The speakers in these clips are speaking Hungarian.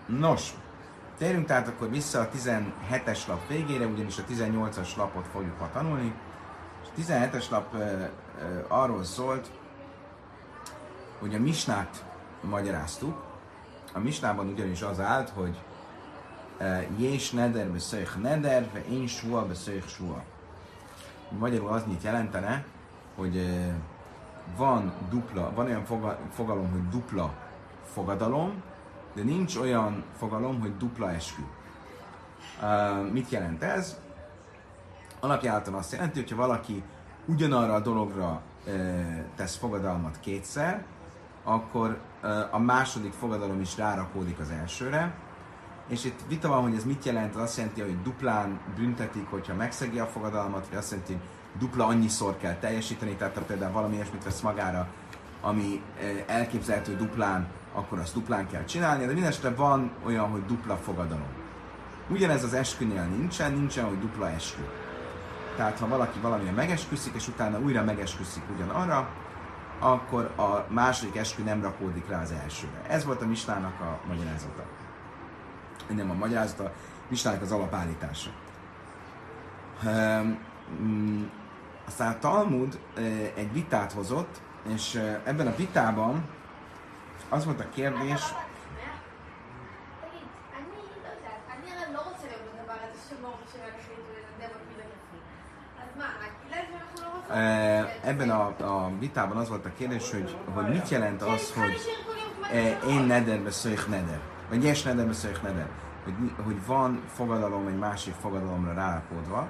Nos, térjünk tehát akkor vissza a 17-es lap végére, ugyanis a 18-as lapot fogjuk ma tanulni. És a 17-es lap arról szólt, hogy a misnát magyaráztuk. A misnában ugyanis az állt, hogy jés neder beszöjch neder, ve én sua beszöjch sua. Magyarul az mit jelentene, hogy van olyan fogalom, hogy dupla fogadalom, de nincs olyan fogalom, hogy dupla eskü. Mit jelent ez? Alapjáraton azt jelenti, hogyha valaki ugyanarra a dologra tesz fogadalmat kétszer, akkor a második fogadalom is rárakódik az elsőre. És itt vita van, hogy ez mit jelent, az azt jelenti, hogy duplán büntetik, hogyha megszegi a fogadalmat, vagy azt jelenti, hogy dupla annyiszor kell teljesíteni, tehát ha például valami ilyesmit vesz magára, ami elképzelhető duplán, akkor azt duplán kell csinálni, de mindenesetre van olyan, hogy dupla fogadalom. Ugyanez az eskünél nincsen, hogy dupla eskü. Tehát ha valaki valamilyen megesküszik, és utána újra megesküszik ugyanarra, akkor a második eskü nem rakódik rá az elsőre. Ez volt a misnának a magyarázata. Nem a magyarázata, a misnának az alapállítása. Aztán a Talmud egy vitát hozott, és ebben a vitában az volt a kérdés, ebben a vitában az volt a kérdés, hogy mit jelent az, hogy én nederbe szöjch neder, vagy yes nederbe szöjch neder, hogy van fogadalom egy másik fogadalomra rárakódva,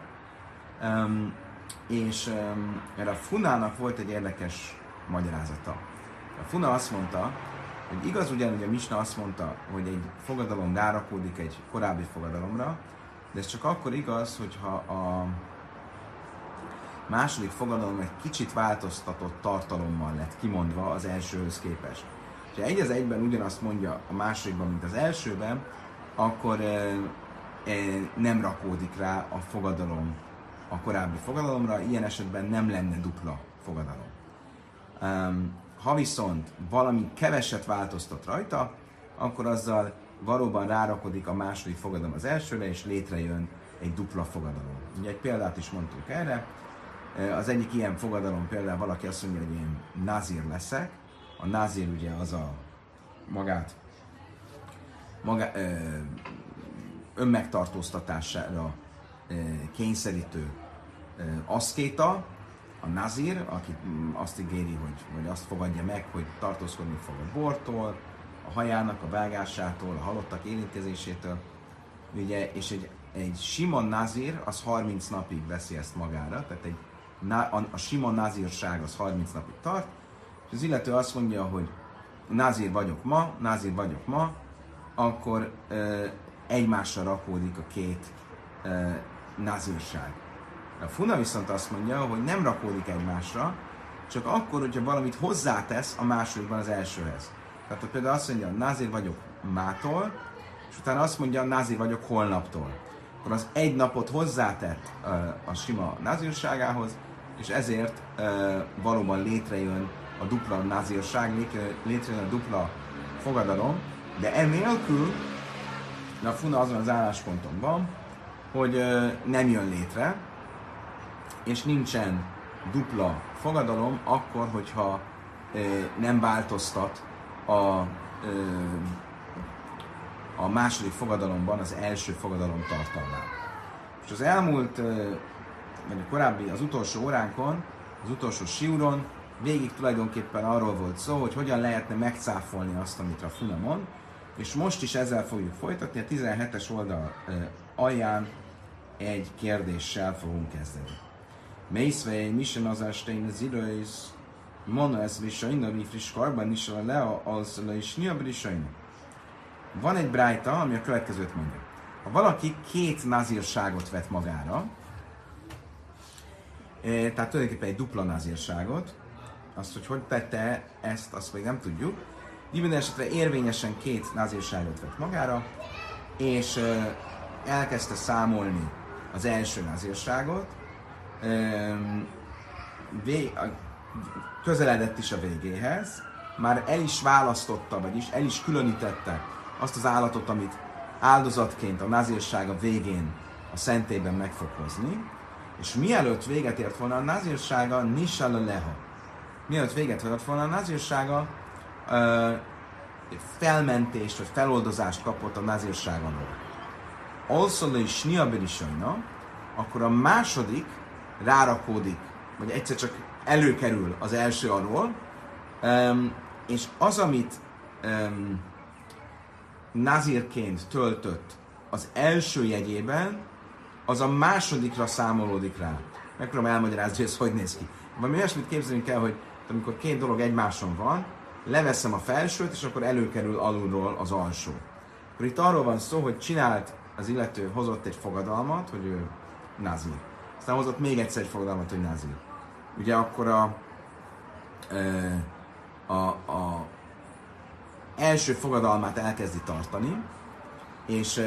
és erre a Funának volt egy érdekes magyarázata. A Funa azt mondta, hogy igaz ugyanúgy a Misna azt mondta, hogy egy fogadalom rárakódik egy korábbi fogadalomra, de ez csak akkor igaz, hogyha a második fogadalom egy kicsit változtatott tartalommal lett kimondva az elsőhöz képest. Ha egy az egyben ugyanazt mondja a másodikban, mint az elsőben, akkor nem rakódik rá a fogadalom a korábbi fogadalomra, ilyen esetben nem lenne dupla fogadalom. Ha viszont valami keveset változtat rajta, akkor azzal valóban rárakodik a második fogadalom az elsőre, és létrejön egy dupla fogadalom. Ugye egy példát is mondtunk erre. Az egyik ilyen fogadalom például valaki azt mondja, hogy én nazír leszek. A nazír ugye az a önmegtartóztatására kényszerítő aszkéta, a nazír, aki azt ígéri, vagy azt fogadja meg, hogy tartózkodni fog a bortól, a hajának a vágásától, a halottak érintkezésétől. Ugye, és egy sima nazír az 30 napig veszi ezt magára, tehát a sima nazírság az 30 napig tart, és az illető azt mondja, hogy nazír vagyok ma, akkor egymásra rakódik a két nazírság. A Funa viszont azt mondja, hogy nem rakódik egymásra, csak akkor, hogyha valamit hozzátesz a másodikban az elsőhez. Tehát például azt mondja, nazír vagyok mától, és utána azt mondja, nazír vagyok holnaptól. Akkor az egy napot hozzátett a sima nazírságához, és ezért valóban létrejön a dupla nazírság, létrejön a dupla fogadalom, de ennélkül a Funa azon az állásponton van, hogy nem jön létre, és nincsen dupla fogadalom, akkor, hogyha nem változtat a második fogadalomban az első fogadalom tartalmát. És az elmúlt, vagy a korábbi, az utolsó óránkon, az utolsó siúron végig tulajdonképpen arról volt szó, hogy hogyan lehetne megcáfolni azt, amit a Funa mond, és most is ezzel fogjuk folytatni, a 17-es oldal alján egy kérdéssel fogunk kezdeni. Mészvei, Misen az Estein, az Iroiz, Mona ez Rissaina, mi friss karban is a Lea, az le is Nia Rissaina. Van egy brájta, ami a következőt mondja. Ha valaki két nazírságot vett magára, tehát tulajdonképpen egy dupla nazírságot, azt, hogy tette ezt, azt még nem tudjuk. Minden esetre érvényesen két nazírságot vett magára, és elkezdte számolni az első nazírságot, közeledett is a végéhez, már el is választotta, vagyis el is különítette azt az állatot, amit áldozatként a nazírsága végén a szentélyben meg fog hozni, és mielőtt véget ért volna a nazírsága, nisala leha. Mielőtt véget ért volna a nazírsága, felmentést vagy feloldozást kapott a nazírság alól. Alszolai is niaberisajna, akkor a második rárakódik, vagy egyszer csak előkerül az első alól, és az, amit nazírként töltött az első jegyében, az a másodikra számolódik rá. Megpróbálom elmagyarázni, hogy ez hogy néz ki. Valami olyasmit képzelünk el, hogy amikor két dolog egymáson van, leveszem a felsőt, és akkor előkerül alulról az alsó. Akkor itt arról van szó, hogy csinált az illető, hozott egy fogadalmat, hogy ő nazír. Aztán hozott még egyszer egy fogadalmat, hogy nazír. Ugye akkor a első fogadalmát elkezdi tartani, és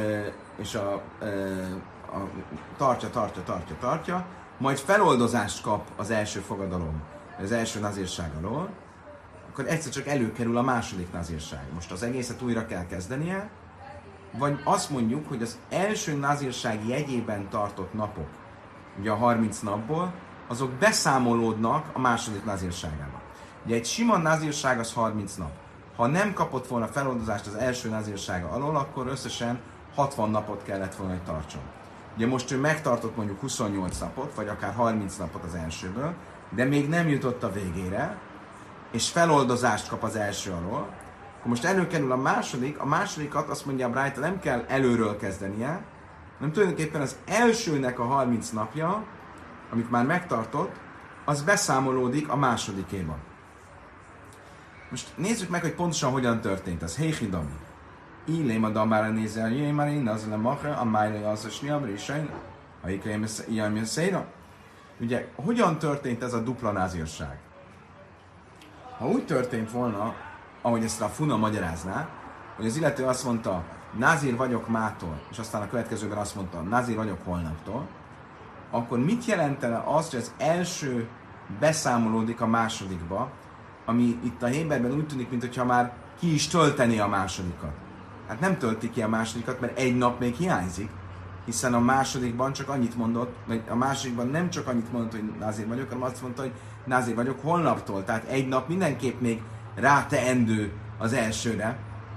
tartja, majd feloldozást kap az első fogadalom, az első nazírság alól, akkor egyszer csak előkerül a második nazírság. Most az egészet újra kell kezdenie, vagy azt mondjuk, hogy az első nazírság jegyében tartott napok, ugye a 30 napból, azok beszámolódnak a második nazírságába. Ugye egy sima nazírság az 30 nap. Ha nem kapott volna feloldozást az első nazírsága alól, akkor összesen 60 napot kellett volna, hogy tartson. Ugye most ő megtartott mondjuk 28 napot, vagy akár 30 napot az elsőből, de még nem jutott a végére, és feloldozást kap az első alól, akkor most előkerül a másodikat azt mondja a Brájta, nem kell előről kezdenie, hanem tulajdonképpen az elsőnek a 30 napja, amit már megtartott, az beszámolódik a másodikéba. Most nézzük meg, hogy pontosan hogyan történt ez. Héhidami. Illém a damára nézel, jöjj már én, az lemachra, a májra az a sniabra is sajn, ha ikreim a széra. Ugye, hogyan történt ez a dupla názírság? Ha úgy történt volna, ahogy ezt a Funa magyarázná, hogy az illető azt mondta, názír vagyok mától, és aztán a következőben azt mondta, názír vagyok holnaptól, akkor mit jelentene az, hogy az első beszámolódik a másodikba, ami itt a Héberben úgy tűnik, mintha már ki is töltené a másodikat. Hát nem tölti ki a másodikat, mert egy nap még hiányzik, hiszen a másodikban csak annyit mondott, vagy a másodikban nem csak annyit mondott, hogy názír vagyok, hanem azt mondta, hogy názír vagyok holnaptól. Tehát egy nap mindenképp még ráteendő az elsőre.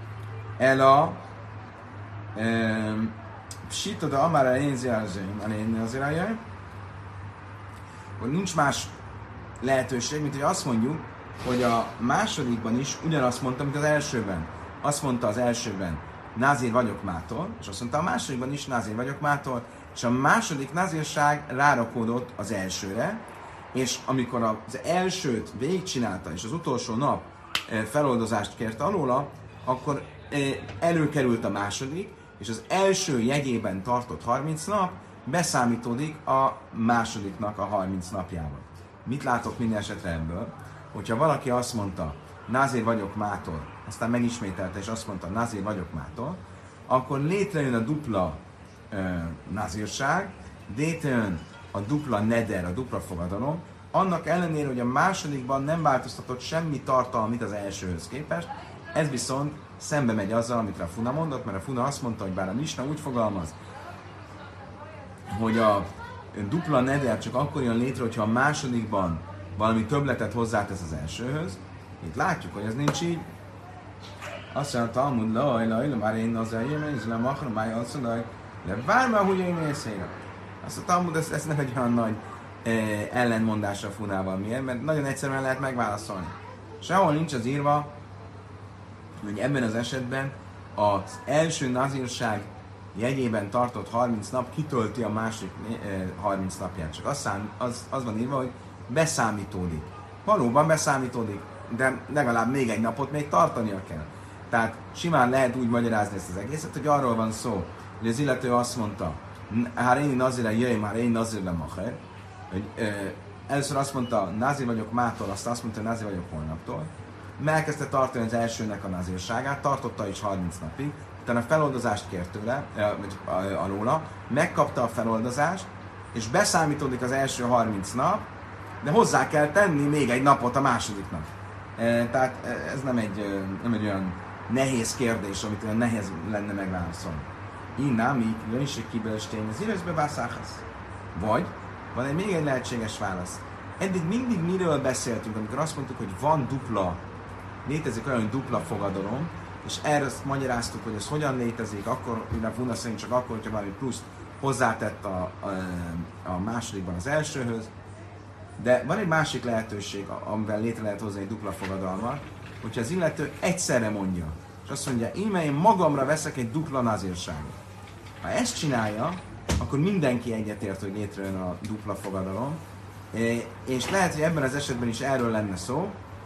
Psitoda amára én azért hogy nincs más lehetőség, mint hogy azt mondjuk, hogy a másodikban is ugyanazt mondta, mint az elsőben. Azt mondta az elsőben, názír vagyok mától, és azt mondta a másodikban is, názír vagyok mától, és a második názírság rárakódott az elsőre, és amikor az elsőt végigcsinálta, és az utolsó nap feloldozást kért alóla, akkor előkerült a második, és az első jegyében tartott 30 nap beszámítódik a másodiknak a 30 napjában. Mit látok minden esetre ebből? Hogyha valaki azt mondta, názír vagyok mától, aztán megismételte, és azt mondta, názír vagyok mától, akkor létrejön a dupla názírság, létrejön a dupla neder, a dupla fogadalom, annak ellenére, hogy a másodikban nem változtatott semmi tartalmit az elsőhöz képest, ez viszont szembe megy azzal, amit a Funa mondott, mert a Funa azt mondta, hogy bár a Misna úgy fogalmaz, hogy a dupla neder csak akkor jön létre, hogyha a másodikban valami többletet hozzátesz az elsőhöz. Itt látjuk, hogy ez nincs így. Azt mondja, Talmud, laj, már én az eljön, és nem akarom, máj azt mondja, de várj már, hogy én mészére. Azt a Talmud, ez nem egy olyan nagy ellenmondás a Funával. Miért? Mert nagyon egyszerűen lehet megválaszolni. Sehol nincs az írva, hogy ebben az esetben az első nazírság jegyében tartott 30 nap kitölti a másik 30 napját. Csak az van írva, hogy beszámítódik. Valóban beszámítódik, de legalább még egy napot még tartania kell. Tehát simán lehet úgy magyarázni ezt az egészet, hogy arról van szó, hogy az illető azt mondta, hát én nazire jöjj, már én nazire macher, hogy először azt mondta, nazir vagyok mától, aztán azt mondta, hogy nazir vagyok holnaptól. Elkezdte tartani az elsőnek a nazírságát, tartotta is 30 napig, utána feloldozást kért tőle, alóla, megkapta a feloldozást, és beszámítódik az első 30 nap, de hozzá kell tenni még egy napot a másodiknak. Tehát ez nem egy olyan nehéz kérdés, amit olyan nehéz lenne megválaszolni. Inámi, is egy kibelestény az írőszbe vászáhasz. Vagy van még egy lehetséges válasz. Eddig mindig miről beszéltünk, amikor azt mondtuk, hogy van dupla, létezik olyan dupla fogadalom, és erre azt magyaráztuk, hogy ez hogyan létezik, akkor, ugye Funa szerint csak akkor, hogyha valami pluszt hozzátett a másodikban az elsőhöz. De van egy másik lehetőség, amivel létre lehet hozni egy dupla fogadalmat, hogyha az illető egyszerre mondja, és azt mondja, én magamra veszek egy dupla nazírságot. Ha ezt csinálja, akkor mindenki egyetért, hogy létrejön a dupla fogadalom, és lehet, hogy ebben az esetben is erről lenne szó,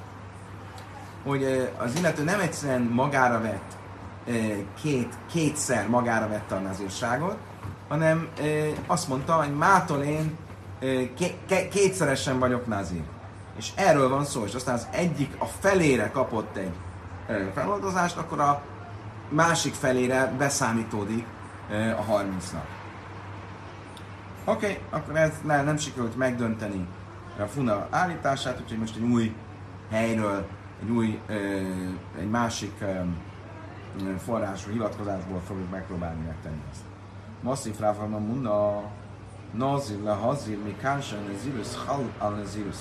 hogy az illető nem egyszerűen magára vett, kétszer magára vette a nazírságot, hanem azt mondta, hogy mától én kétszeresen vagyok nazír. És erről van szó, és aztán az egyik a felére kapott egy feloldozást, akkor a másik felére beszámítódik a 30 nap. Oké, akkor ez nem sikerült megdönteni a Funa állítását, úgyhogy most egy új helyről, egy másik forrású hivatkozásból fogjuk megpróbálni megtenni ezt. Masszív ráfogom munda nazir le hazir mi kánsan nezirus hal al nezirus.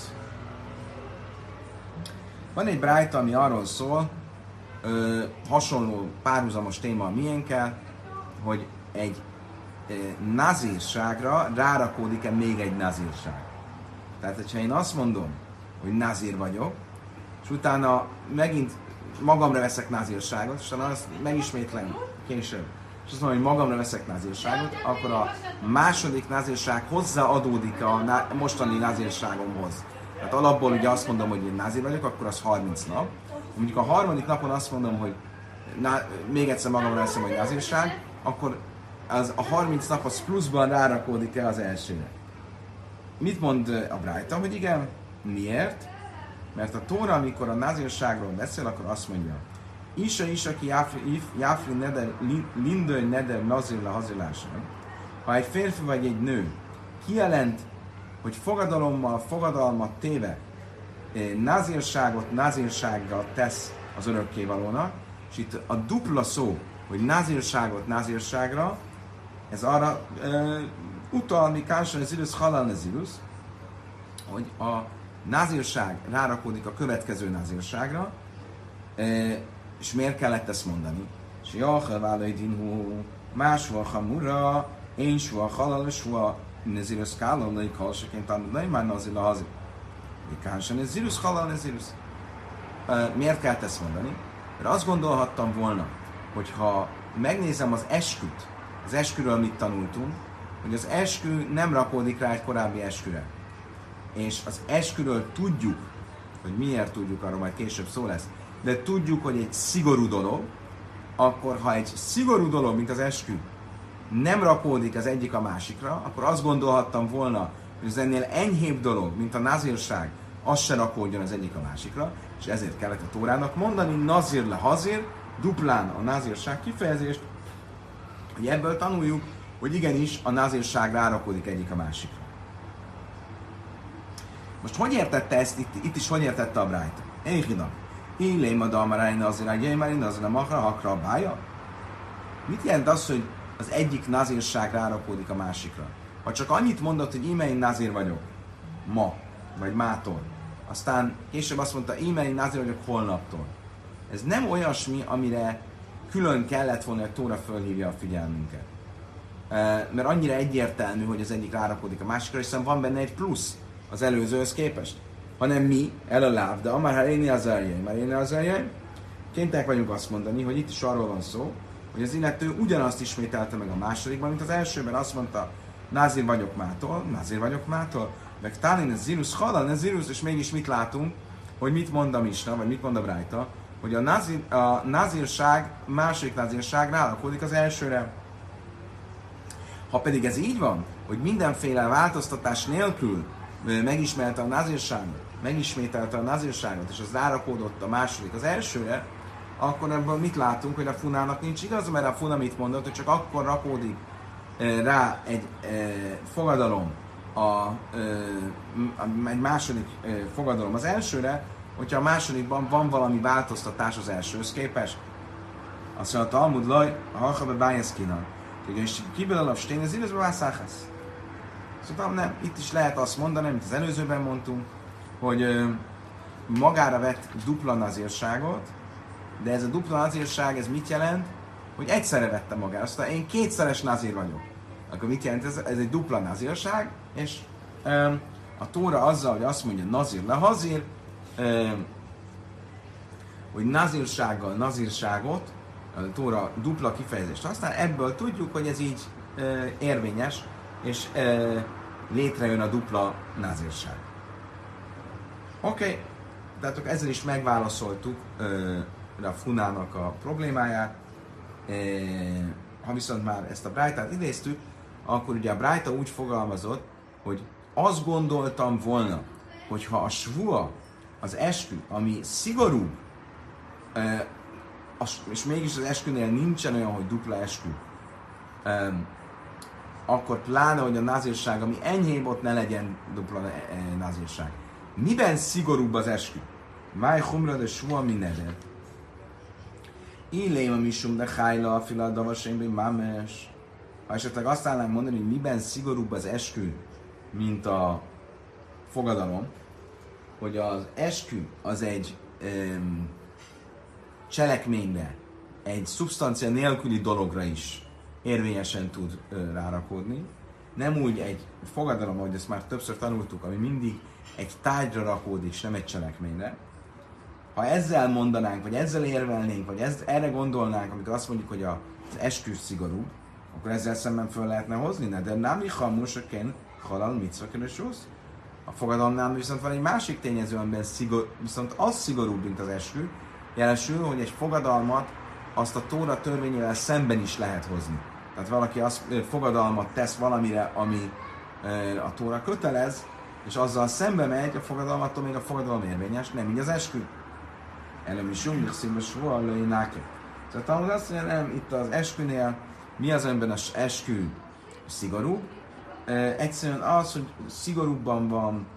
Van egy brájta, ami arról szól, hasonló párhuzamos téma a miénkkel, hogy egy nazírságra rárakódik-e még egy nazírság. Tehát, hogyha én azt mondom, hogy nazír vagyok, és utána megint magamra veszek nazírságot, és utána azt megismétlem később, és azt mondom, hogy magamra veszek nazírságot, akkor a második nazírság hozzáadódik a mostani nazírságomhoz. Tehát alapból ugye azt mondom, hogy én nazír vagyok, akkor az 30 nap. Mondjuk a harmadik napon azt mondom, hogy még egyszer magamra veszem, hogy nazírság, akkor az a 30 nap az pluszban rárakódik-e az elsőre. Mit mond a Brájta? Hogy igen, miért? Mert a Tóra, amikor a nazírságról beszél, akkor azt mondja, Isa, aki jáfli neder, lindőj neder nazir le hazirlása. Ha egy férfi vagy egy nő kijelent, hogy fogadalmat téve nazírsággal tesz az örökkévalónak, és itt a dupla szó, hogy nazírságot nazírságra, ez arra utal, mi kánsan az irus halal nezirus, hogy a nazírság rárakódik a következő nazírságra, és miért kellett ezt mondani? És jachel válai dinhu, másva hamura, én sva halal, sva nezirus kálom, lai kalsaként tanulni, már nazir a hazir. Kánsan nezirus halal nezirus. Miért kellett ezt mondani? Mert azt gondolhattam volna, hogy ha megnézem az esküt, az esküről mit tanultunk, hogy az eskü nem rakódik rá egy korábbi esküre. És az esküről tudjuk, hogy miért tudjuk, arról majd később szó lesz, de tudjuk, hogy egy szigorú dolog, akkor ha egy szigorú dolog, mint az eskü, nem rakódik az egyik a másikra, akkor azt gondolhattam volna, hogy az ennél enyhébb dolog, mint a nazírság, az se rakódjon az egyik a másikra, és ezért kellett a Tórának mondani nazir le hazir, duplán a nazírság kifejezést, hogy ebből tanuljuk, hogy igenis a nazírság rárakódik egyik a másikra. Most hogy értette ezt, itt is hogy értette a Brájta? Én hidam. Illém a dalmarány nazirák, már én az nem hakra a bája? Mit jelent az, hogy az egyik nazírság rárakódik a másikra? Ha csak annyit mondott, hogy íme én nazír vagyok ma, vagy mától, aztán később azt mondta, íme én nazír vagyok holnaptól. Ez nem olyasmi, amire külön kellett volna, hogy Tóra fölhívja a figyelmünket. Mert annyira egyértelmű, hogy az egyik rárakódik a másikra, hiszen van benne egy plusz az előzőhöz képest. Hanem mi, el a láv, de amár ha éni az eljön, kénytek vagyunk azt mondani, hogy itt is arról van szó, hogy az illető ugyanazt ismételte meg a másodikban, mint az elsőben azt mondta, nazír vagyok mától, meg tálin ez zirus, halal ez zirus, és mégis mit látunk, hogy mit mond a Misna, vagy mit mond a Brájta, hogy a nazírság, második nazírság rárakódik az elsőre. Ha pedig ez így van, hogy mindenféle változtatás nélkül megismerelte a nazírságot, és az rárakódott a második az elsőre, akkor ebből mit látunk, hogy a Funának nincs igaz, mert a Funa mit mondott, hogy csak akkor rakódik rá egy fogadalom, egy második fogadalom az elsőre, hogyha a másodikban van valami változtatás az elsőhöz képest. Azt mondja, Talmud laj, ha be bájeszkina. És kiből alap stén, az illetve vászáhász. Szóval nem, itt is lehet azt mondani, amit az előzőben mondtunk, hogy magára vett dupla nazírságot, de ez a dupla nazírság, ez mit jelent? Hogy egyszerre vette magára. Aztán én kétszeres nazír vagyok. Akkor mit jelent ez? Ez egy dupla nazírság, és a Tóra azzal, hogy azt mondja nazír le hazír, hogy nazírsággal nazírságot, a Tóra dupla kifejezést használ, ebből tudjuk, hogy ez így érvényes, és létrejön a dupla nazírság. Oké, tehát ezzel is megválaszoltuk a Funának a problémáját. Ha viszont már ezt a Brájtát idéztük, akkor ugye a Brájta úgy fogalmazott, hogy azt gondoltam volna, hogyha a svua, az eskü, ami szigorúbb, és mégis az eskünél nincsen olyan, hogy dupla eskü, akkor pláne, hogy a nazírság, ami enyhébb, ott ne legyen dupla nazírság. Miben szigorúbb az eskü? Máj humra de svua mineder. Illém a misum de hájla a filadavasaimben mámes. Ha esetleg azt állnám mondani, hogy miben szigorúbb az eskü, mint a fogadalom, hogy az eskü az egy cselekményre, egy szubstancia nélküli dologra is érvényesen tud rárakódni. Nem úgy egy fogadalom, ahogy ezt már többször tanultuk, ami mindig egy tárgyra rakódik, és nem egy cselekményre. Ha ezzel mondanánk, vagy ezzel érvelnénk, vagy erre gondolnánk, amikor azt mondjuk, hogy az eskü szigorú, akkor ezzel szemben föl lehetne hozni, de nem ihammusaken halal mitzvakeresúsz. A fogadalomnál viszont van egy másik tényező, amiben viszont az szigorúbb, mint az eskü, jelesül, hogy egy fogadalmat azt a Tóra törvényével szemben is lehet hozni. Tehát valaki fogadalmat tesz valamire, ami a Tóra kötelez, és azzal szembe megy a fogadalmattól, még a fogadalom érvényes, nem így az eskü. Elem is jól, színbe soha lőjnáke. Tehát talán azt mondja, nem, itt az eskünél mi az, amiben az eskü szigorú? Egyszerűen az, hogy szigorúbban van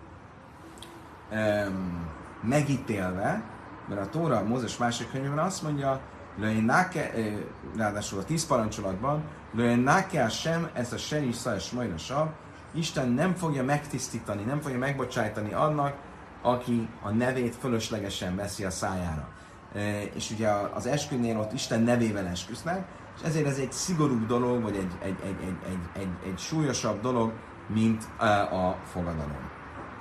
megítélve, mert a Tóra a Mózes másik könyvben azt mondja, lőjnáke, ráadásul a 10 parancsolatban, lőjnáke sem, ezt a se is szajs majra sav, Isten nem fogja megtisztítani, nem fogja megbocsájtani annak, aki a nevét fölöslegesen veszi a szájára. És ugye az eskünél ott Isten nevével esküsznek, és ezért ez egy szigorúbb dolog, vagy egy súlyosabb dolog, mint a fogadalom.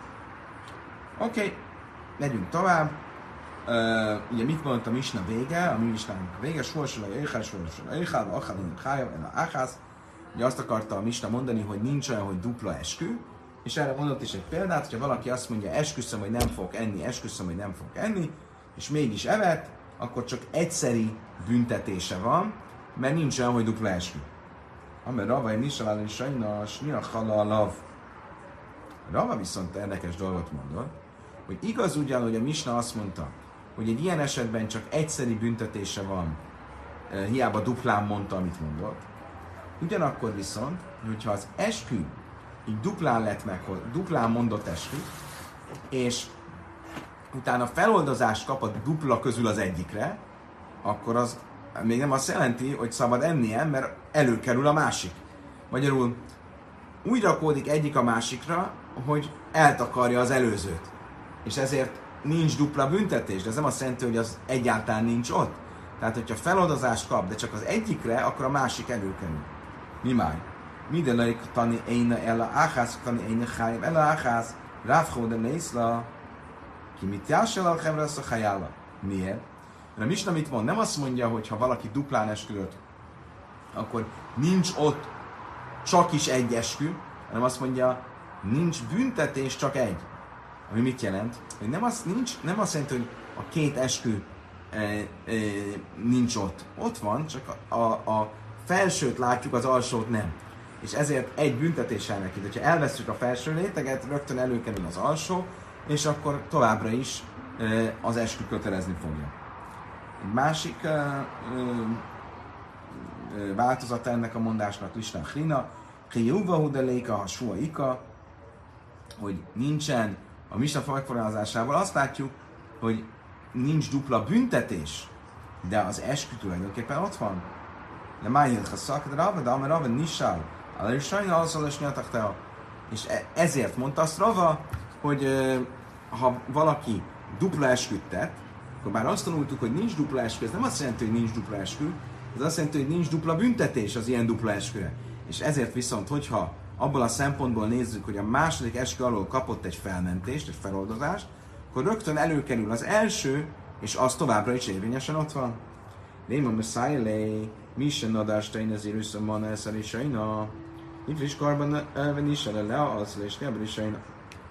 Oké, megyünk tovább. Ugye mit mondott a misna vége? A mi misnánk vége, sorsolaj, éjjel, sorsolaj, éjjel, achalin, chájav, el a áhász. Ugye azt akarta a misna mondani, hogy nincs olyan, hogy dupla eskü, és erre mondott is egy példát, hogyha valaki azt mondja, esküszöm, hogy nem fog enni, esküszöm, hogy nem fog enni, és mégis evett, akkor csak egyszeri büntetése van, mert nincs olyan, hogy dupla eskü. Amely Rava egy nisalál és sajnos nyilakhala a lav. Rava viszont érdekes dolgot mondott, hogy igaz ugyan, hogy a misna azt mondta, hogy egy ilyen esetben csak egyszeri büntetése van, hiába duplán mondta, amit mondott. Ugyanakkor viszont, hogyha az eskü így duplán mondott eskü, és utána feloldozást kap a dupla közül az egyikre, akkor az még nem azt jelenti, hogy szabad ennie, mert előkerül a másik. Magyarul úgy rakódik egyik a másikra, hogy eltakarja az előzőt. És ezért nincs dupla büntetés, de ez nem azt jelenti, hogy az egyáltalán nincs ott. Tehát, hogyha feloldozást kap, de csak az egyikre, akkor a másik előkerül. Mi máj? Mindenek tani éne el a áhász, tani éne chájv el a áhász, rávhó de nészla, ki mit jásel a hemresz a chájála. Miért? Mert a misna mit mond? Nem azt mondja, hogy ha valaki duplán esküdött, akkor nincs ott csak is egy eskü, hanem azt mondja, nincs büntetés, csak egy. Ami mit jelent? Hogy nem azt jelenti, hogy a két eskü nincs ott. Ott van, csak a felsőt látjuk, az alsót nem. És ezért egy büntetéssel neki. Ha elveszünk a felső réteget, rögtön előkerül az alsó, és akkor továbbra is az eskü kötelezni fogja. Egy másik változata ennek a mondásnak Listán Hrina, Kijuva Hudeléka, ha Sua Ika, hogy nincsen a misna megfogalmazásával azt látjuk, hogy nincs dupla büntetés, de az eskü tulajdonképpen ott van. De már jött a szak, de Rava nisál, és sajnál alszolás nyataktea. És ezért mondta azt Rava, hogy ha valaki dupla esküt tett, akkor bár azt tanultuk, hogy nincs dupla eskü, ez nem azt jelenti, hogy nincs dupla eskü, ez azt jelenti, hogy nincs dupla büntetés az ilyen dupla esküre. És ezért viszont, hogyha abból a szempontból nézzük, hogy a második eskü alól kapott egy felmentést, egy feloldozást, akkor rögtön előkerül az első, és az továbbra is érvényesen ott van. Néma Messiah mi sem nadástein ezért összemana eszel is aina. Itt is karban elvenni is le az és nyelven is aina.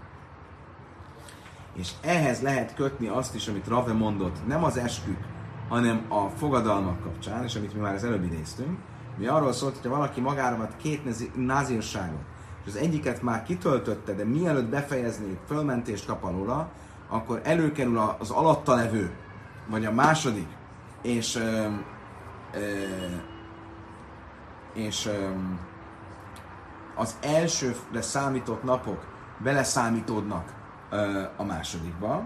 És ehhez lehet kötni azt is, amit Rave mondott, nem az eskük, hanem a fogadalmak kapcsán, és amit mi már az előbb idéztünk. Mi arról szólt, hogyha valaki magára vett két názírságot, és az egyiket már kitöltötte, de mielőtt befejezni, fölmentést kap alóla, akkor előkerül az alatta levő, vagy a második, és az elsőre számított napok beleszámítódnak a másodikba.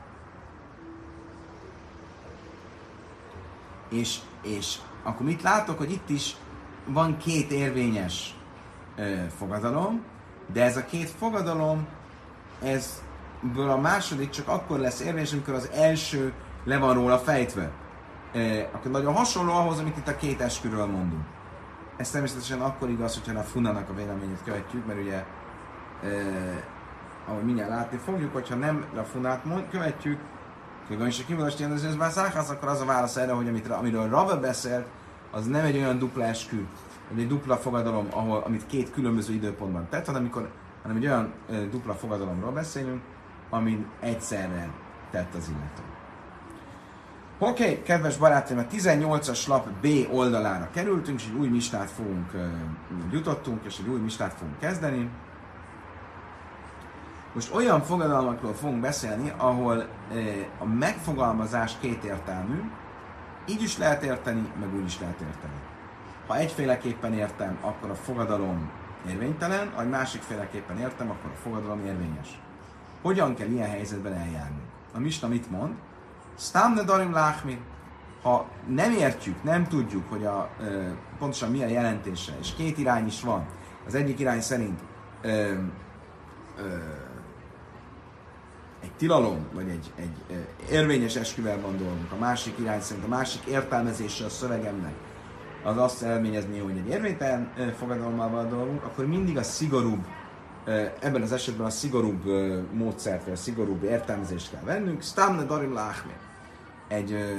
És akkor mit látok, hogy itt is van két érvényes fogadalom, de ez a két fogadalom, ezből a második csak akkor lesz érvényes, amikor az első le van róla fejtve. Akkor nagyon hasonló ahhoz, amit itt a két esküről mondunk. Ez természetesen akkor igaz, hogyha a Funának a véleményét követjük, mert ugye, ahogy mindjárt látni fogjuk, hogyha nem a Funát követjük, és a kivonást jelentően ez már száhász, akkor az a válasz erre, hogy amiről Rava beszélt, az nem egy olyan dupla eskü, vagy egy dupla fogadalom, amit két különböző időpontban tett, hanem egy olyan dupla fogadalomról beszélünk, amin egyszerre tett az illető. Oké, kedves barátaim, a 18-as lap B oldalára kerültünk, és egy új misnát jutottunk, és egy új misnát fogunk kezdeni. Most olyan fogadalmakról fogunk beszélni, ahol a megfogalmazás kétértelmű, így is lehet érteni, meg úgy is lehet érteni. Ha egyféleképpen értem, akkor a fogadalom érvénytelen, ha egy másikféleképpen értem, akkor a fogadalom érvényes. Hogyan kell ilyen helyzetben eljárni? A misna mit mond? Sztámne darim láchmi. Ha nem értjük, nem tudjuk, hogy pontosan mi a jelentése, és két irány is van. Az egyik irány szerint egy tilalom, vagy egy érvényes esküvel van dolgunk, a másik irány szerint, a másik értelmezése a szövegemnek, az azt eredményezni, hogy egy érvénytelen fogadalommal van dolgunk, akkor mindig a szigorúbb, ebben az esetben a szigorúbb módszert, vagy a szigorúbb értelmezést kell vennünk. Sztámne darim láchmi. Egy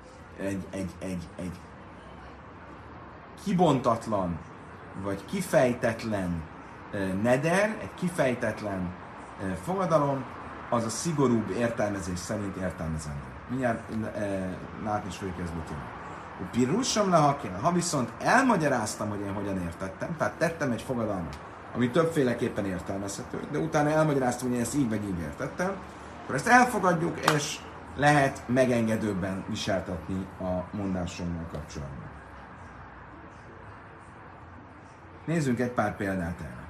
kibontatlan, vagy kifejtetlen neder, egy kifejtetlen fogadalom, az a szigorúbb értelmezés szerint értelmezendő. Mindjárt látni is fogjuk ezt mit jelent. Pirussam lehakéne. Ha viszont elmagyaráztam, hogy én hogyan értettem, tehát tettem egy fogadalmat, ami többféleképpen értelmezhető, de utána elmagyaráztam, hogy én ezt így vagy így értettem, akkor ezt elfogadjuk, és lehet megengedőbben viseltetni a mondásommal kapcsolatban. Nézzünk egy pár példát erre.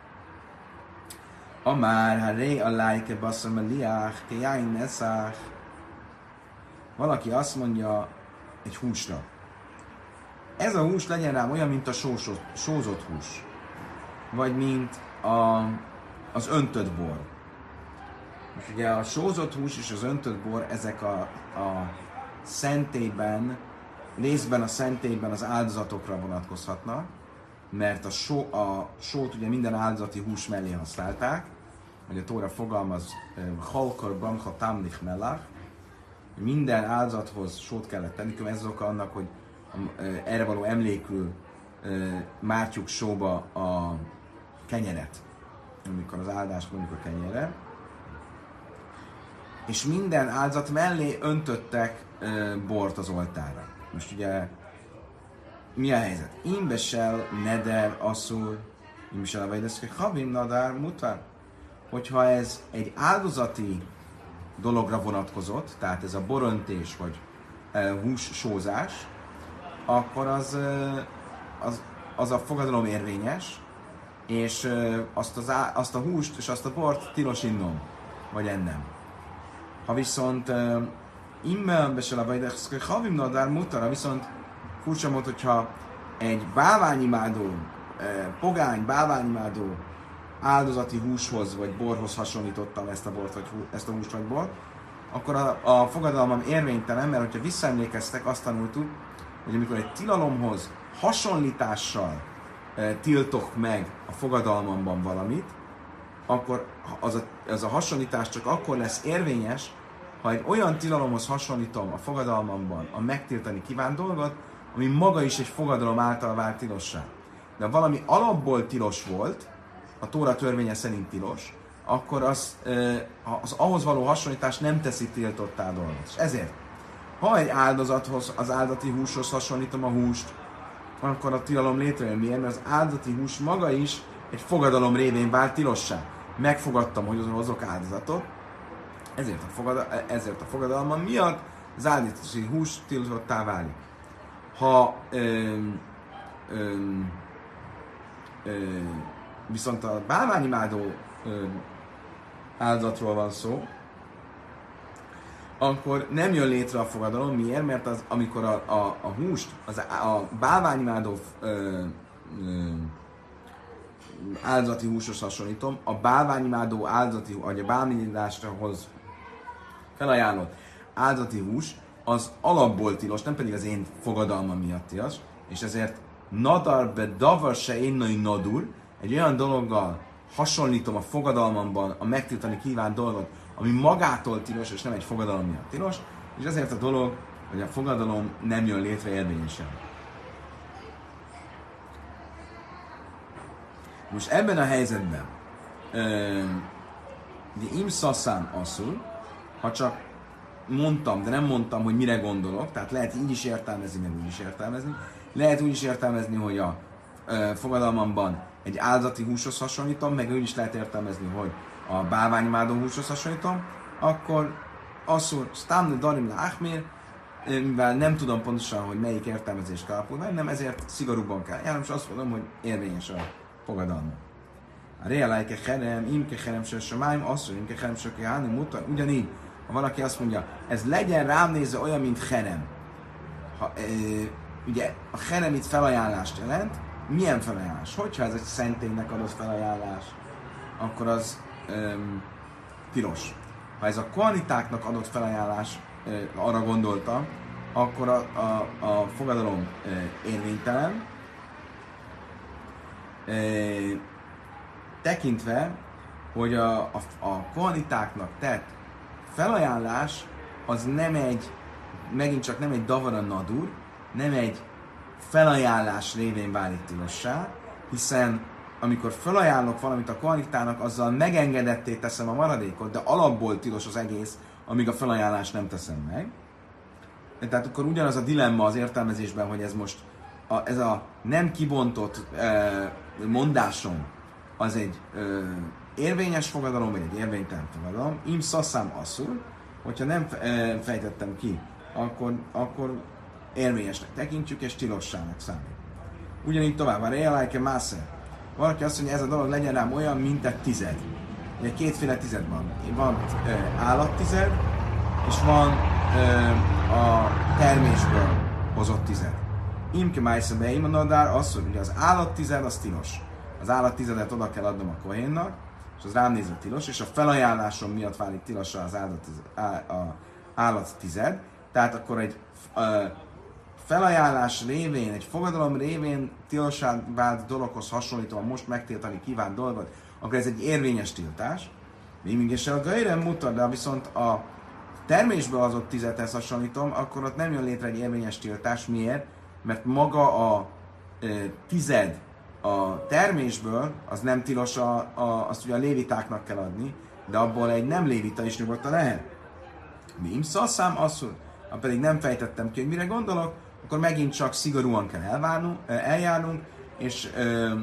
Amár, ha ré a lájke basszam a liach, ke jáin neszach. Valaki azt mondja egy húsra. Ez a hús legyen rám olyan, mint a sózott hús. Vagy mint az öntött bor. És ugye a sózott hús és az öntött bor, ezek a szentélyben, részben a szentélyben az áldozatokra vonatkozhatnak, mert a sót ugye minden áldozati hús mellé használták, hogy a Tóra fogalmaz, halkar bramcha tamlich melach, minden áldozathoz sót kellett tenni, ez az oka annak, hogy erre való emlékül mártjuk sóba a kenyeret, amikor az áldást mondjuk a kenyerre, és minden áldozat mellé öntöttek bort az oltárra. Most ugye mi a helyzet? Imbesel, neder, asszur, imbesel, vagy deszke, havim, nadár, mutar. Hogyha ez egy áldozati dologra vonatkozott, tehát ez a boröntés, vagy hússózás, akkor az a fogadalom érvényes, és azt a húst és azt a bort tilos innom, vagy ennem. Ha viszont Immel besel a vajdeszkő havim nadár mutara, viszont furcsa mód, hogyha egy bálványimádó, pogány bálványimádó áldozati húshoz vagy borhoz hasonlítottam ezt a bort, vagy ezt a húst vagy bort, akkor a fogadalmam érvénytelen, mert hogyha visszaemlékeztek, azt tanultuk, hogy amikor egy tilalomhoz hasonlítással tiltok meg a fogadalmamban valamit, akkor az a hasonlítás csak akkor lesz érvényes, ha egy olyan tilalomhoz hasonlítom a fogadalmamban a megtiltani kívánt dolgot, ami maga is egy fogadalom által vált tilossá. De valami alapból tilos volt, a Tóra törvénye szerint tilos, akkor az ahhoz való hasonlítás nem teszi tiltottá dolgot. És ezért, ha egy áldozathoz, az áldati húshoz hasonlítom a húst, akkor a tilalom létrejön. Miért? Mert az áldati hús maga is egy fogadalom révén vált tilossá. Megfogadtam, hogy hozok áldozatot, ezért a fogadalmam miatt az áldati hús tiltottá válik. Ha viszont a bálványimádó áldozatról van szó, akkor nem jön létre a fogadalom. Miért? Mert amikor a húst, a bálványimádó áldozati húshoz hasonlítom, a bálványimádó áldozati, vagy a bálványimádáshoz felajánlott áldozati hús, az alapból tilos, nem pedig az én fogadalmam miatt tilos, és ezért nadar be davar se énnai nadur, egy olyan dologgal hasonlítom a fogadalmamban a megtiltani kívánt dolgot, ami magától tilos, és nem egy fogadalom miatt tilos, és ezért a dolog, hogy a fogadalom nem jön létre érvényesen. Most ebben a helyzetben im szaszám asszul, ha csak mondtam, de nem mondtam, hogy mire gondolok, tehát lehet így is értelmezni, meg úgy is értelmezni. Lehet úgy is értelmezni, hogy a fogadalmamban egy áldozati húshoz hasonlítom, meg úgy is lehet értelmezni, hogy a bálványimádó húshoz hasonlítom, akkor asszul sztámne darim le achmér, mivel nem tudom pontosan, hogy melyik értelmezést kell alapulni, nem ezért szigorúbban kell járnom, és azt mondom, hogy érvényes a fogadalma. A realájke herem, imke herem se somáim, asszul imke herem se kihálni, mutat, ugyanígy, ha valaki azt mondja, ez legyen rám nézve olyan, mint herem. Ugye a herem itt felajánlást jelent. Milyen felajánlás? Hogyha ez egy szentélynek adott felajánlás, akkor az tilos. Ha ez a koanitáknak adott felajánlás, arra gondolta, akkor a fogadalom érvénytelen, tekintve, hogy a koanitáknak tett felajánlás az nem egy, megint csak nem egy davara nadur, nem egy felajánlás révén válik tilossá, hiszen amikor felajánlok valamit a koanitának, azzal megengedetté teszem a maradékot, de alapból tilos az egész, amíg a felajánlást nem teszem meg. Tehát akkor ugyanaz a dilemma az értelmezésben, hogy ez most ez a nem kibontott mondásom az egy érvényes fogadalom, vagy egy érvénytelen fogadalom. Im szaszám asszul, hogyha nem fejtettem ki, akkor érvényesnek tekintjük, és tilossának számít. Ugyanígy tovább, a realájke másze. Valaki azt mondja, ez a dolog legyen rám olyan, mint egy tized. Ugye kétféle tized van. Van állattized, és van a termésből hozott tized. Imke májsze beim a nadár, azt mondja, hogy az állattized az tilos. Az állattizedet oda kell adnom a kohénnak, és az rám nézve tilos, és a felajánlásom miatt válik tilosra az állattized. Tehát akkor egy felajánlás révén, egy fogadalom révén tilossá vált dologhoz hasonlítóan most megtiltani kívánt dolgot, akkor ez egy érvényes tiltás. Mégis a gajrem mutat, de viszont a termésből hozott tizedhez hasonlítom, akkor ott nem jön létre egy érvényes tiltás. Miért? Mert maga a tized a termésből, az nem tilos, azt ugye a lévitáknak kell adni, de abból egy nem lévita is nyugodtan lehet. Mi imszaszám asszul, ha pedig nem fejtettem ki, hogy mire gondolok, akkor megint csak szigorúan kell eljárnunk, és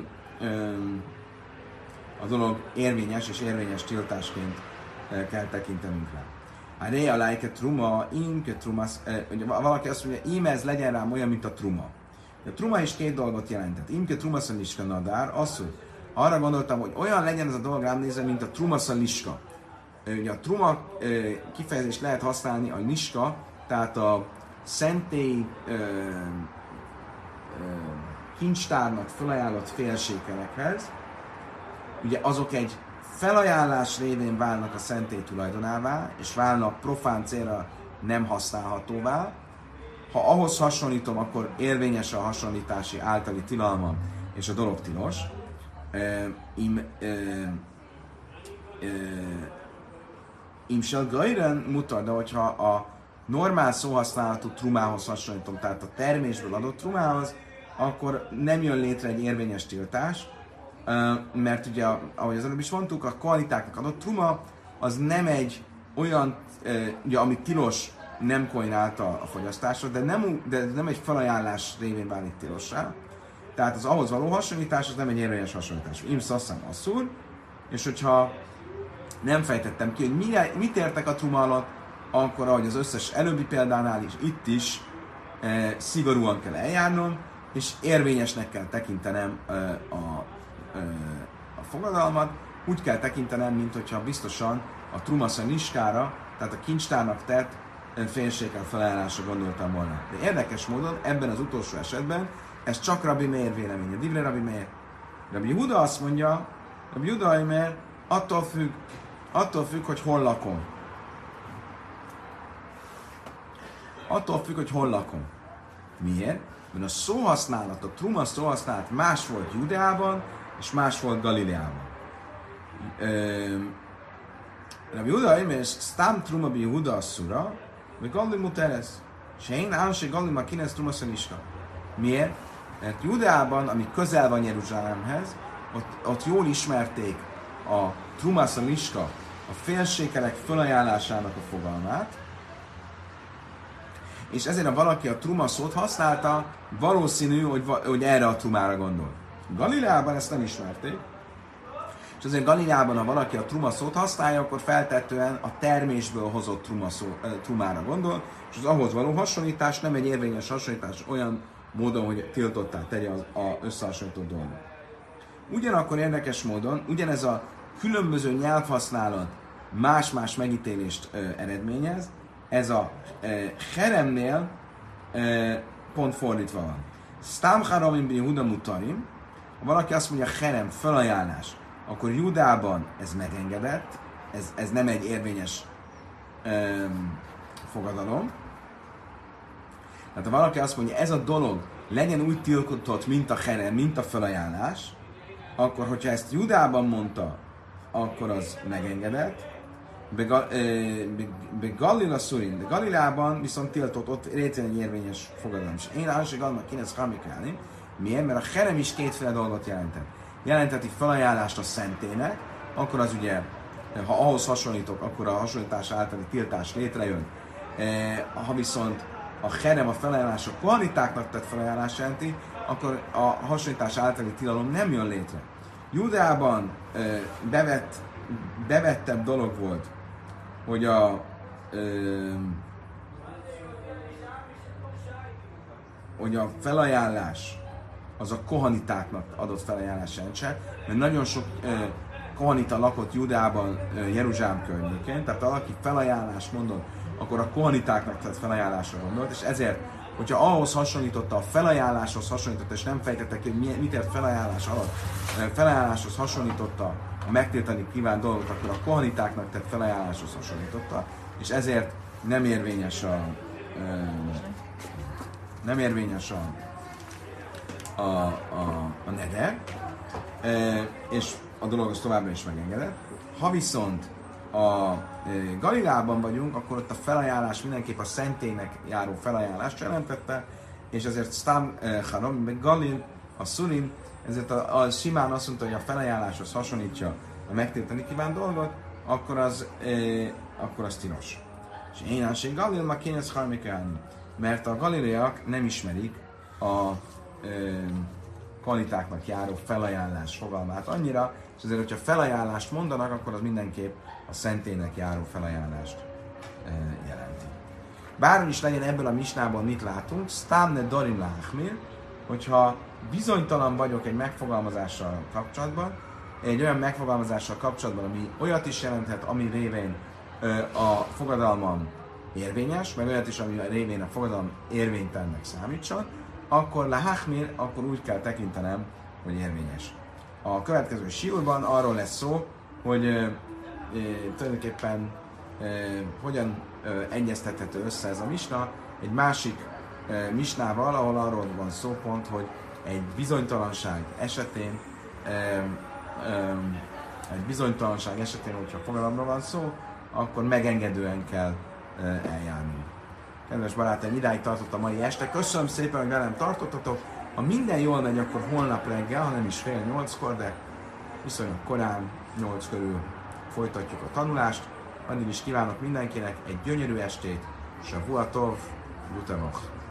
a dolog érvényes és érvényes tiltásként kell tekintenünk rá. A rea lájke truma, inke trumasz, valaki azt mondja, íme ez legyen rám olyan, mint a truma. A truma is két dolgot jelentett. Imke trumasz a liska nadár, asszul. Arra gondoltam, hogy olyan legyen ez a dolog rám nézve, mint a trumasz a liska. Ugye a truma kifejezést lehet használni a liska tehát a szentély kincstárnak felajánlott félsékelekhez, ugye azok egy felajánlás révén válnak a szentély tulajdonává, és válnak profán célra nem használhatóvá. Ha ahhoz hasonlítom, akkor érvényes a hasonlítási általi tilalma, és a dolog tilos. Imsel Gairen mutat, de hogyha a normál szóhasználatú trumához hasonlítom, tehát a termésből adott trumához, akkor nem jön létre egy érvényes tiltás, mert ugye, ahogy az előbb is mondtuk, a koanitáknak adott truma az nem egy olyan, ugye, ami tilos nem koinálta a fogyasztásra, de nem egy felajánlás révén válik tilossá. Tehát az ahhoz való hasonlítás az nem egy érvényes hasonlítás. Im szasszám asszúr, és hogyha nem fejtettem ki, hogy mit értek a truma alatt, akkor ahogy az összes előbbi példánál is, itt is szigorúan kell eljárnom, és érvényesnek kell tekintenem a fogadalmat, úgy kell tekintenem, mint hogyha biztosan a trumaszon niskára, tehát a kincstárnak tett félséggel felajánlásra gondoltam volna. De érdekes módon ebben az utolsó esetben ez csak Rabbi Meir véleménye. Divre Rabbi Meir. Rabbi Huda azt mondja, Rabbi Huda Meir attól függ, hogy hol lakom. Attól függ, hogy hol lakom. Miért? Mert a szóhasználat, a truma szóhasználat más volt Judeában, és más volt Galileában. Rabbi Huda Meir, Stam truma bi Yehuda asszura, vagy Galli muteres. Se én állse Galli ma kines truma szaniska. Miért? Mert Judeában, ami közel van Jeruzsálemhez, ott jól ismerték a truma szaniska, a félsékelek fölajánlásának a fogalmát, és ezért ha valaki a truma szót használta, valószínű, hogy erre a trumára gondol. Galileában ezt nem ismerték, és azért Galileában, ha valaki a truma szót használja, akkor feltetően a termésből hozott trumára gondol, és az ahhoz való hasonlítás nem egy érvényes hasonlítás olyan módon, hogy tiltottá tegye az összehasonlított dolgot. Ugyanakkor érdekes módon, ugyanez a különböző nyelvhasználat más-más megítélést eredményez, ez a heremnél pont fordítva van. Stam haramim bi Yehuda mutarim, ha valaki azt mondja herem, felajánlás, akkor Judában ez megengedett, ez nem egy érvényes fogadalom. Tehát ha valaki azt mondja, ez a dolog legyen úgy tiltott, mint a herem, mint a felajánlás, akkor hogyha ezt Judában mondta, akkor az megengedett. Galila Szurin, de Galilában viszont tiltott, ott rétén egy érvényes fogadalom. És én állásig annak kéne ezt hamikálni. Miért? Mert a herem is kétféle dolgot jelentett. Jelenteti felajánlást a szentének, akkor az ugye, ha ahhoz hasonlítok, akkor a hasonlítás általi tiltás létrejön. Ha viszont a herem, a felajánlás a koanitáknak tett felajánlás jelenti, akkor a hasonlítás általi tilalom nem jön létre. Judeában bevettebb dolog volt, hogy a felajánlás az a kohanitáknak adott felajánlás jelentse, mert nagyon sok kohanita lakott Judeában, Jeruzsálem környékén, tehát ha valaki felajánlást mondott, akkor a kohanitáknak tett felajánlásra gondolt, és ezért, hogyha ahhoz hasonlította, a felajánláshoz hasonlította, és nem fejtette ki, hogy mit ért felajánlás alatt, felajánláshoz hasonlította a megtiltani kívánt dolgot, akkor a kohanitáknak tett felajánláshoz hasonlította, és ezért nem érvényes a neder, és a dolog az továbbra is megengedett. Ha viszont a Galilában vagyunk, akkor ott a felajánlás mindenképp a szentélynek járó felajánlást jelentette, és ezért Stam Haram, meg Galil, a Szurim, ezért a simán azt mondta, hogy a felajánláshoz hasonlítja a megtiltani kívánt dolgot, akkor az tilos. És én állség Galil, ma kéne harmikálni, mert a galileak nem ismerik a kvalitáknak járó felajánlás fogalmát annyira, és azért, hogyha felajánlást mondanak, akkor az mindenképp a szentélynek járó felajánlást jelenti. Bárhogy is legyen ebből a misnából mit látunk, Stamne Dorim Láhmir, hogyha bizonytalan vagyok egy megfogalmazással kapcsolatban, egy olyan megfogalmazással kapcsolatban, ami olyat is jelenthet, ami révén a fogadalmam érvényes, meg olyat is, ami a révén a fogadalom érvénytelennek számítson, akkor lehachmir, akkor úgy kell tekintenem, hogy érvényes. A következő siúrban arról lesz szó, hogy tulajdonképpen hogyan egyeztethető össze ez a misna egy másik misnával, ahol arról van szó pont, hogy egy bizonytalanság esetén, hogyha fogalomról van szó, akkor megengedően kell eljárni. Kedves barátaim, idáig tartott a mai este. Köszönöm szépen, hogy velem tartottatok. Ha minden jól megy, akkor holnap reggel, ha nem is 7:30-kor, de viszonylag korán, 8 körül folytatjuk a tanulást. Addig is kívánok mindenkinek egy gyönyörű estét, és a Vuatov, Butavach.